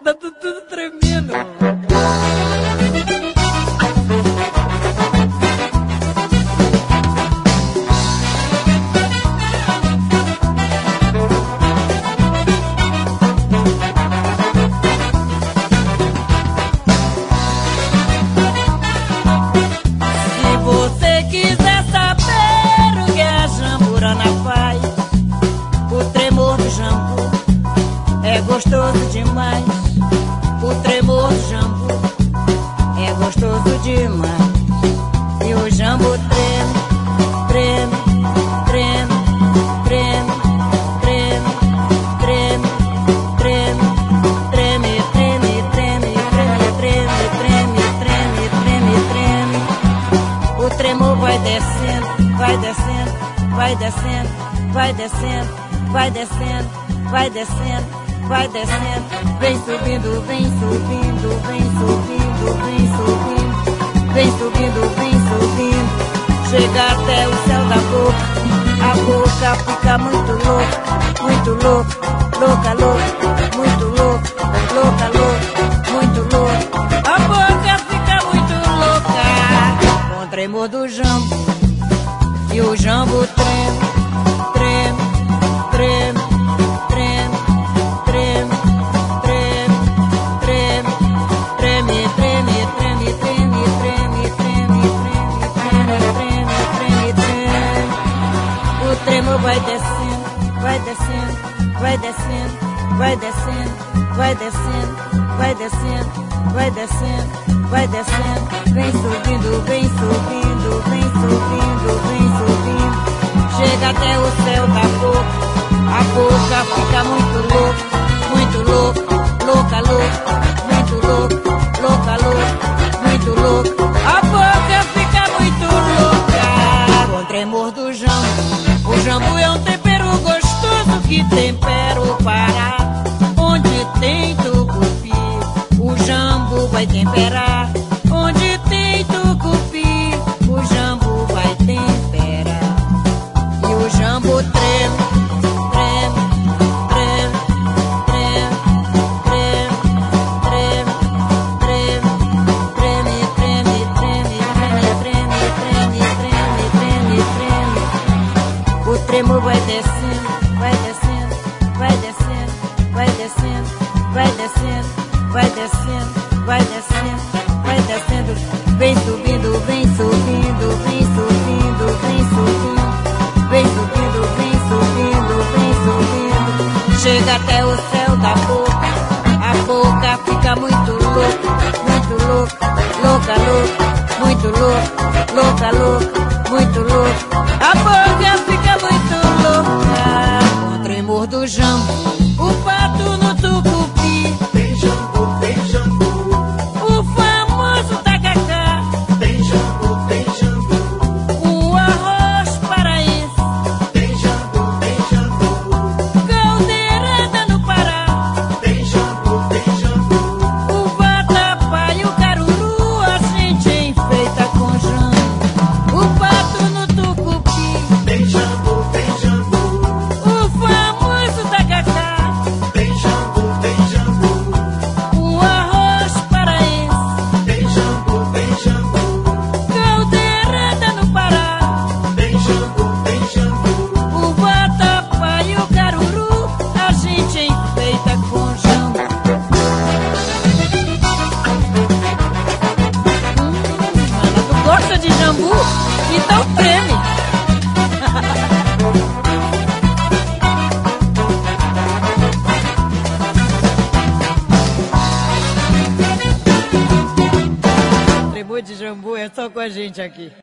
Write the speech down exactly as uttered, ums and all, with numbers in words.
Tá tudo, tudo tremendo. Se você quiser saber o que a jamburana faz, o tremor do jambu é gostoso demais. O tremor do jambu é gostoso demais. E o jambu treme, treme, treme, treme, treme, treme, treme, treme, treme, treme, treme, treme, treme, treme, treme. O tremor vai descendo, vai descendo, vai descendo, vai descendo, vai descendo, vai descendo, vai descendo, vem subindo, vem subindo, vem subindo, vem subindo, vem subindo, vem subindo, chega até o céu da boca, a boca fica muito louca, muito louca, louca, louca, muito louca, louca, louca, muito louca, a boca fica muito louca, com o tremor do jambu, e o jambu treme, treme, treme, treme, treme, treme, treme, treme, treme, treme, treme, treme, treme, treme, treme, treme, treme, treme. O tremor vai descendo, vai descendo, vai descendo, vai descendo, vai descendo, vai descendo, vai descendo, vai descendo, vem subindo, vem subindo, vem subindo, vem subindo, chega até o céu da boca. A boca fica muito louca, muito louca, louca, louca, muito louca, louca, louca, muito louca. A boca fica muito louca com o tremor do jambu. O jambu é um tempero gostoso que tempera o Pará. Onde tem tucupi, o jambu vai temperar. Onde tem tucupi, o jambu vai temperar. E o jambu treme, o tremor vai descendo, vai descendo, vai descendo, vai descendo, vai descendo, vai descendo, vai descendo, vai descendo, vem subindo, vem subindo, vem subindo, vem subindo, vem subindo, vem subindo, vem subindo, chega até o céu da boca, a boca fica muito louca, muito louca, louca, louca, muito louca, louca, louca, muito louca, a boca fica muito louca com o tremor do jambu, o pato no tucupi, tem jambu, tem jambu, o famoso tacacá, tem jambu, tem jambu, o arroz paraense, tem jambu, tem jambu, caldeirada no Pará, tem jambu, tem jambu, o vatapá e o caruru a gente enfeita com jambu, o pato no tucupi, tem jambu, tem jambu, o famoso tacacá, tem jambu, tem jambu, o arroz paraense, tem jambu, tem jambu, caldeirada no Pará, tem jambu, tem jambu, o vatapá e o caruru a gente enfeita com jambu. Hum, mana, tu gosta de jambu? Então treme. Tremor de jambu é só com a gente aqui.